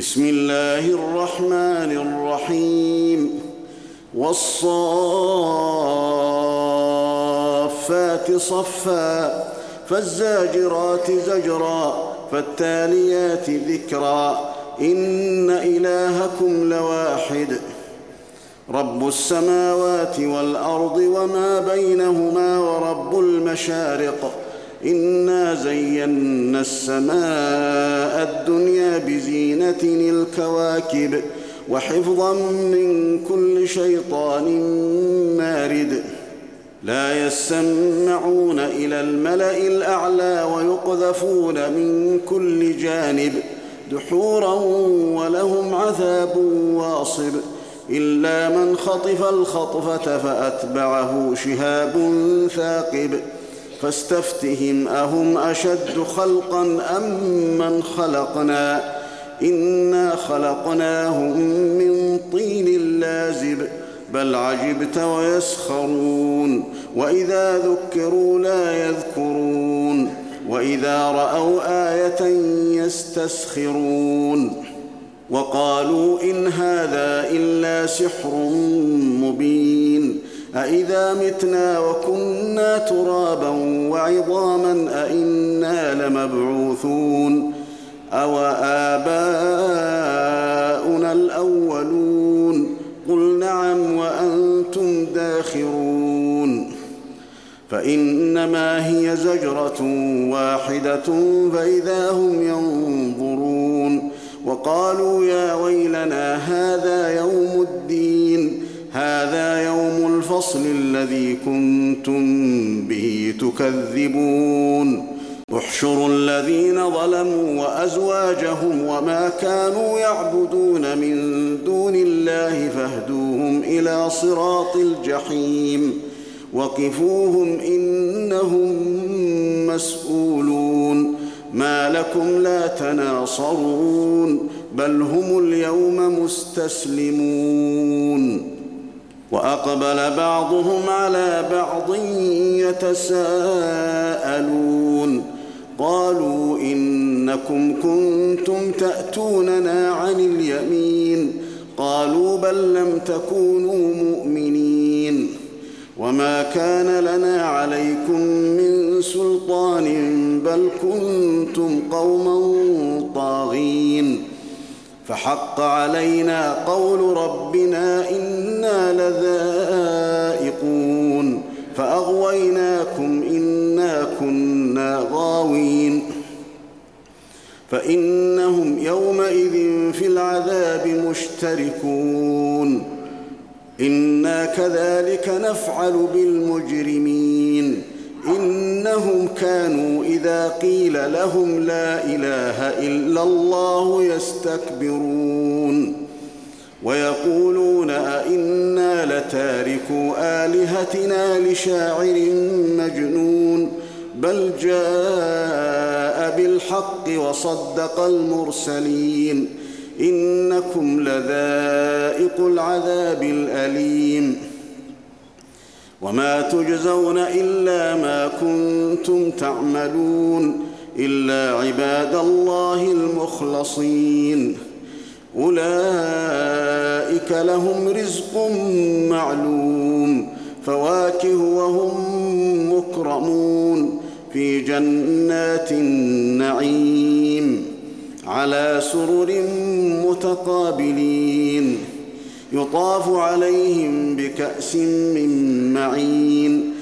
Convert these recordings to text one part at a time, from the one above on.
بسم الله الرحمن الرحيم والصافات صفا فالزاجرات زجرا فالتاليات ذكرا إن إلهكم لواحد رب السماوات والأرض وما بينهما ورب المشارق إنا زينا السماء الدنيا بزينة الكواكب وحفظا من كل شيطان مارد لا يسمعون إلى الملأ الأعلى ويقذفون من كل جانب دحورا ولهم عذاب واصب إلا من خطف الخطفة فأتبعه شهاب ثاقب فاستفتهم أهم أشد خلقا أم من خلقنا إنا خلقناهم من طين لازب بل عجبت ويسخرون وإذا ذكروا لا يذكرون وإذا رأوا آية يستسخرون وقالوا إن هذا إلا سحر مبين أإذا متنا وكنا ترابا وعظاما أإنا لمبعوثون أو آباؤنا الأولون قل نعم وأنتم داخرون فإنما هي زجرة واحدة فإذا هم ينظرون وقالوا يا ويلنا هذا يوم الدين هذا يوم الفصل الذي كنتم به تكذبون احشروا الذين ظلموا وأزواجهم وما كانوا يعبدون من دون الله فاهدوهم إلى صراط الجحيم وقفوهم إنهم مسؤولون ما لكم لا تناصرون بل هم اليوم مستسلمون وأقبل بعضهم على بعض يتساءلون قالوا إنكم كنتم تأتوننا عن اليمين قالوا بل لم تكونوا مؤمنين وما كان لنا عليكم من سلطان بل كنتم قوما طاغين فحق علينا قول ربنا إنا لذائقون فأغويناكم إنا كنا غاوين فإنهم يومئذ في العذاب مشتركون إنا كذلك نفعل بالمجرمين إنهم كانوا إذا قيل لهم لا إله إلا الله يستكبرون ويقولون أئنا لتاركو آلهتنا لشاعر مجنون بل جاء بالحق وصدق المرسلين إنكم لذائق العذاب الأليم وما تجزون إلا ما كنتم تعملون إلا عباد الله المخلصين أولئك لهم رزق معلوم فواكه وهم مكرمون في جنات النعيم على سرر متقابلين يطاف عليهم بكأس من معين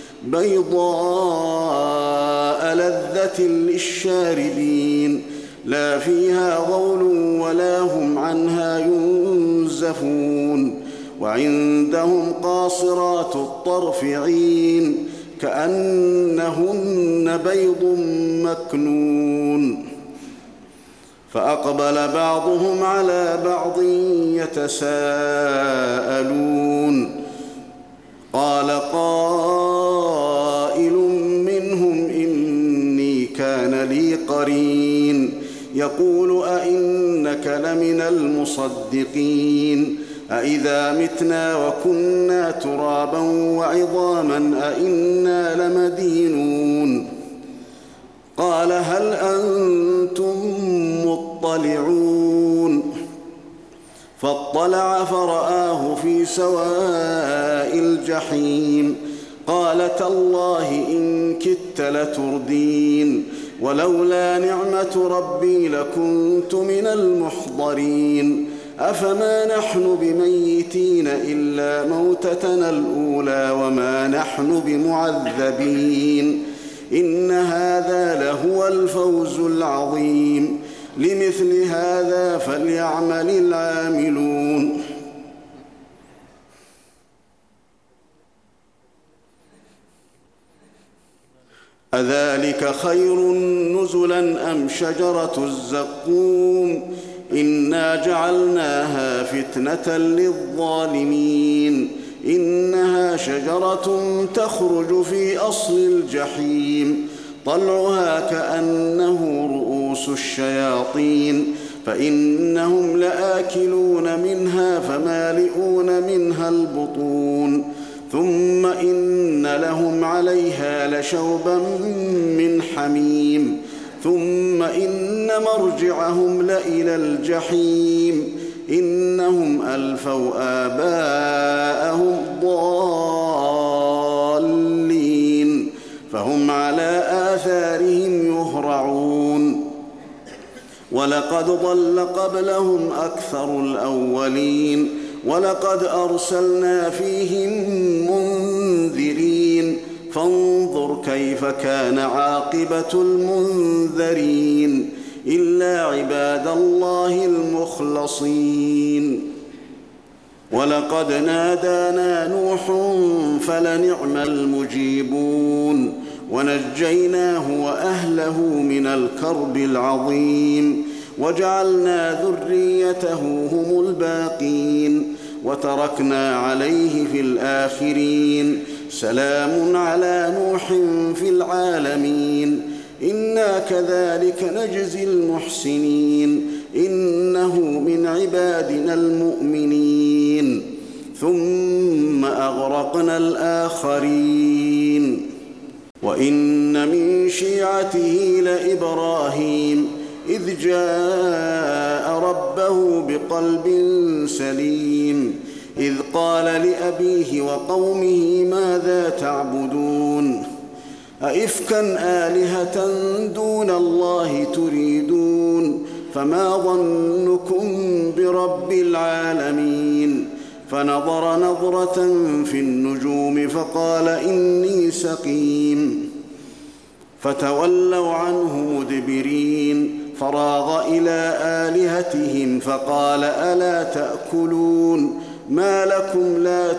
بيضاء لذة للشاربين لا فيها غول ولا هم عنها ينزفون وعندهم قاصرات الطرف عين كأنهن بيض مكنون فأقبل بعضهم على بعض يتساءلون قال قائل منهم إني كان لي قرين يقول أئنك لمن المصدقين أئذا متنا وكنا ترابا وعظاما أئنا لمدينون قال هل أنتم مطلعون فاطلع فرآه في سواء الجحيم قال تالله إن كدت لتردين ولولا نعمة ربي لكنت من المحضرين أفما نحن بميتين إلا موتتنا الأولى وما نحن بمعذبين إن هذا لهو الفوز العظيم لمثل هذا فليعمل العاملون أذلك خير نزلا أم شجرة الزقوم إنا جعلناها فتنة للظالمين إنها شجرة تخرج في أصل الجحيم طلعها كأنه رؤوس الشياطين فإنهم لآكلون منها فمالئون منها البطون ثم إن لهم عليها لشوبا من حميم ثم إن مرجعهم لإلى الجحيم إنهم ألفوا آباءهم ضالين فهم على آثارهم يهرعون ولقد ضل قبلهم أكثر الأولين ولقد أرسلنا فيهم منذرين فانظر كيف كان عاقبة المنذرين إلا عباد الله المخلصين ولقد نادانا نوح فلنعم المجيبون ونجيناه وأهله من الكرب العظيم وجعلنا ذريته هم الباقين وتركنا عليه في الآخرين سلام على نوح في العالمين إنا كذلك نجزي المحسنين إنه من عبادنا المؤمنين ثم أغرقنا الآخرين وإن من شيعته لإبراهيم إذ جاء ربه بقلب سليم إذ قال لأبيه وقومه ماذا تعبدون أئفكا آلهة دون الله تريدون فما ظنكم برب العالمين فنظر نظرة في النجوم فقال إني سقيم فتولوا عنه مدبرين فراغ إلى آلهتهم فقال ألا تأكلون ما لكم لا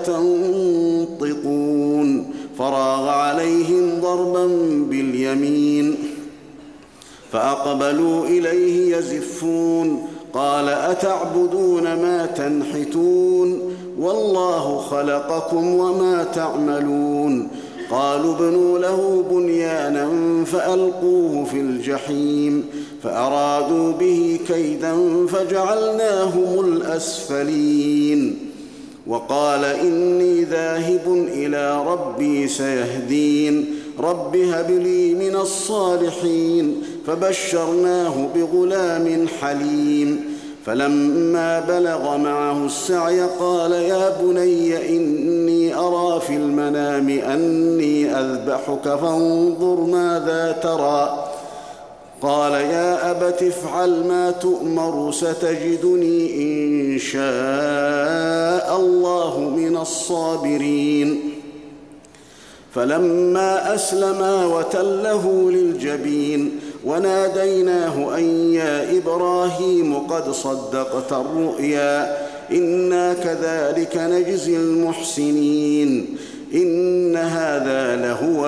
تنطقون فراغ عليهم ضربا باليمين فأقبلوا إليه يزفون قال أتعبدون ما تنحتون والله خلقكم وما تعملون قالوا ابنوا له بنيانا فألقوه في الجحيم فأرادوا به كيدا فجعلناهم الأسفلين وقال إني ذاهب إلى ربي سيهدين رب هب لي من الصالحين فبشرناه بغلام حليم فلما بلغ معه السعي قال يا بني إني أرى في المنام أني أذبحك فانظر ماذا ترى قال يا أبت افعل ما تؤمر ستجدني إن شاء الله من الصابرين فلما أسلما وتله للجبين وناديناه أن يا إبراهيم قد صدقت الرؤيا إنا كذلك نجزي المحسنين إن هذا لهو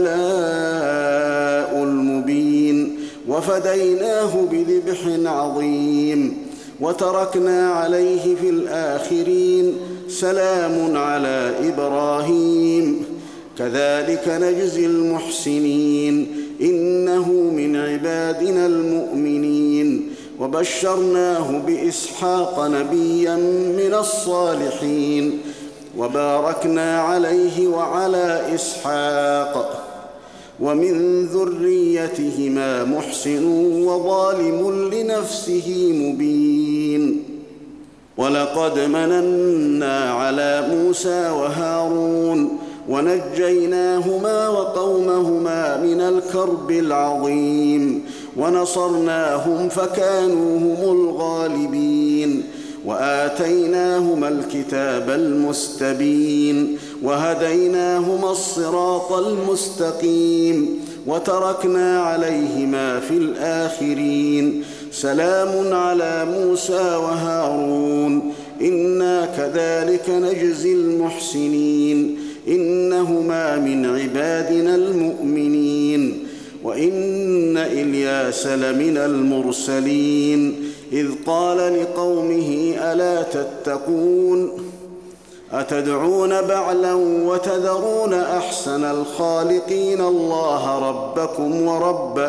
البلاء المبين وفديناه بذبح عظيم وتركنا عليه في الآخرين سلام على إبراهيم كذلك نجزي المحسنين إنه من عبادنا المؤمنين وبشرناه بإسحاق نبيا من الصالحين وباركنا عليه وعلى إسحاق ومن ذريتهما محسن وظالم لنفسه مبين ولقد مننا على موسى وهارون ونجيناهما وقومهما من الكرب العظيم ونصرناهم فكانوا هم الغالبين وآتيناهما الكتاب المستبين وهديناهما الصراط المستقيم وتركنا عليهما في الآخرين سلام على موسى وهارون إنا كذلك نجزي المحسنين إنهما من عبادنا المؤمنين وإن إلياس لمن المرسلين إذ قال لقومه ألا تتقون أتدعون بعلا وتذرون أحسن الخالقين الله ربكم ورب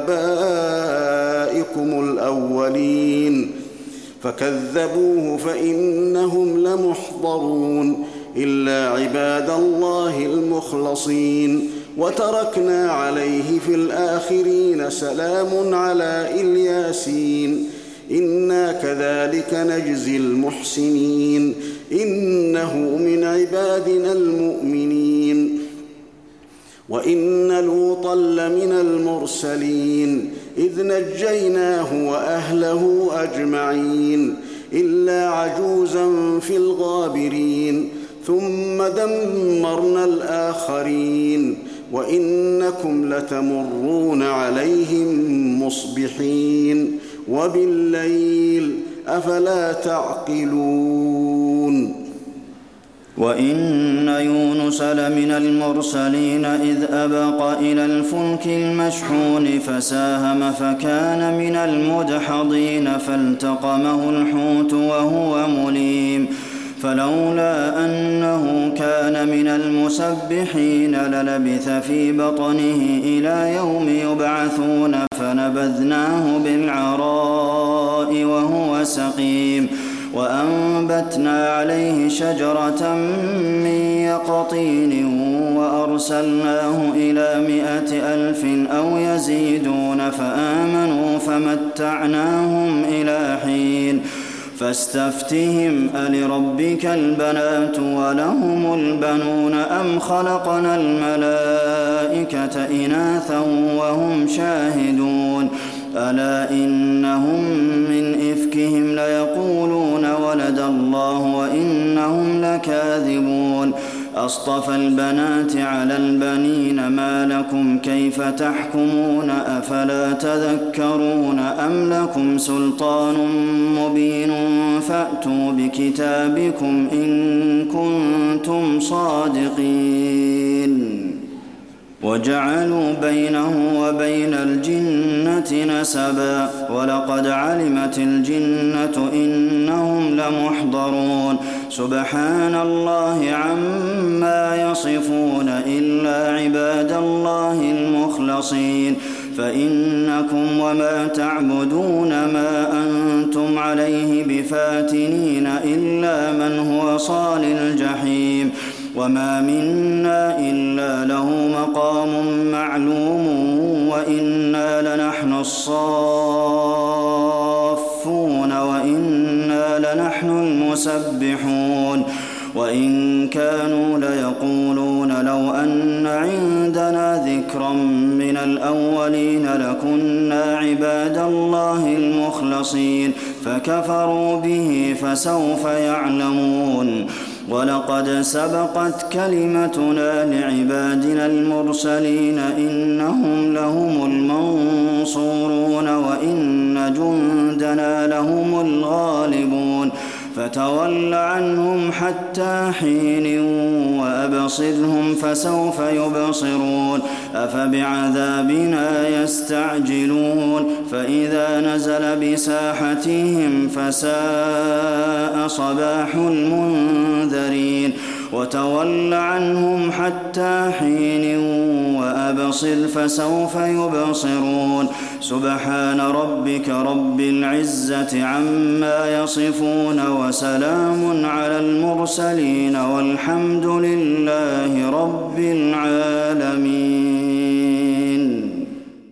آبائكم الأولين فكذبوه فإنهم لمحضرون إلا عباد الله المخلصين وتركنا عليه في الآخرين سلام على الياسين إنا كذلك نجزي المحسنين إنه من عبادنا المؤمنين وإن لوطا لمن المرسلين إذ نجيناه وأهله أجمعين إلا عجوزا في الغابرين ثم دمرنا الآخرين وإنكم لتمرون عليهم مصبحين وبالليل أفلا تعقلون وإن يونس لمن المرسلين إذ أبق إلى الفلك المشحون فساهم فكان من المدحضين فالتقمه الحوت وهو مليم فلولا أنه كان من المسبحين للبث في بطنه إلى يوم يبعثون فنبذناه بالعراء وهو سقيم وأنبتنا عليه شجرة من يقطين وأرسلناه إلى 100,000 أو يزيدون فآمنوا فمتعناهم إلى حين فاستفتهم ألربك البنات ولهم البنون أم خلقنا الملائكة إناثا وهم شاهدون ألا إنهم من إفكهم ليقولون ولد الله وإنهم لكاذبون أصطفى البنات على البنين ما لكم كيف تحكمون أفلا تذكرون أم لكم سلطان مبين فأتوا بكتابكم إن كنتم صادقين وجعلوا بينه وبين الجنة نسبا ولقد علمت الجنة إنهم لمحضرون سبحان الله عما يصفون إلا عباد الله المخلصين فإنكم وما تعبدون ما أنتم عليه بفاتنين إلا من هو صال الجحيم وما منا إلا له مقام معلوم وإنا لنحن الصافون وإنا لنحن المسبحون وإن كانوا ليقولون لو أن عندنا ذكرا من الأولين لكنا عباد الله المخلصين فكفروا به فسوف يعلمون ولقد سبقت كلمتنا لعبادنا المرسلين إنهم لهم المنصورون وإن جندنا لهم الغالبون فتول عنهم حتى حين وأبصرهم فسوف يبصرون أفبعذابنا يستعجلون فإذا نزل بساحتهم فساء صباح المنذرين وتول عنهم حتى حين وأبصر فسوف يبصرون سبحان ربك رب العزة عما يصفون وسلام على المرسلين والحمد لله رب العالمين.